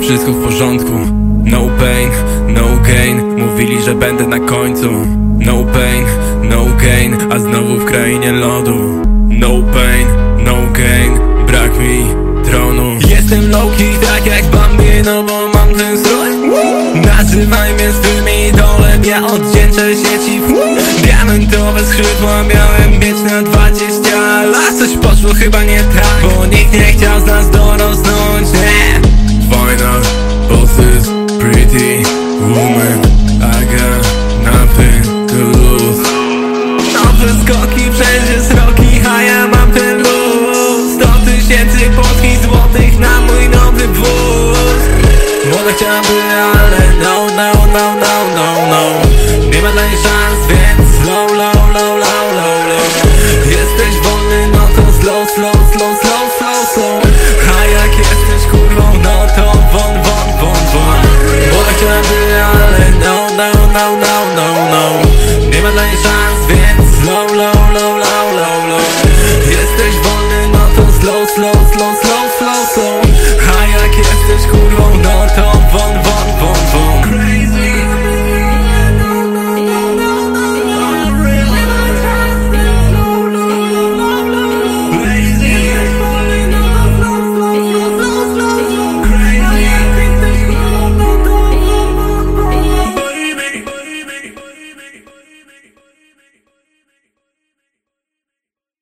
wszystko w porządku. No pain, no gain. Mówili, że będę na końcu. No pain, no gain. A znowu w krainie lodu. No pain, no gain. Brak mi tronu. Jestem low-key tak jak Bambino, bo mam ten strój. Nazywaj mnie swym idolem, ja oddzięczę się ci w chuj. Diamentowe skrzydła miałem mieć na 20 lat. Coś poszło chyba nie tak, bo nikt nie chciał z nas dorosnąć, nie. Final bosses, pretty woman, I got nothing to lose. Nowe skoki, wszędzie sroki, a ja mam ten luz. 100 000 polskich złotych na mój nowy wóz. Młoda chciałaby, ale no, no, no, no, no, no. Nie ma dla niej szans, więc low, low, low, low, low, low. Jesteś wolny, no to slow, slow, slow, slow, slow, slow. A jak jesteś kurwą, no to won, won, won, won. Młoda chciałaby, ale no, no, no, no, no.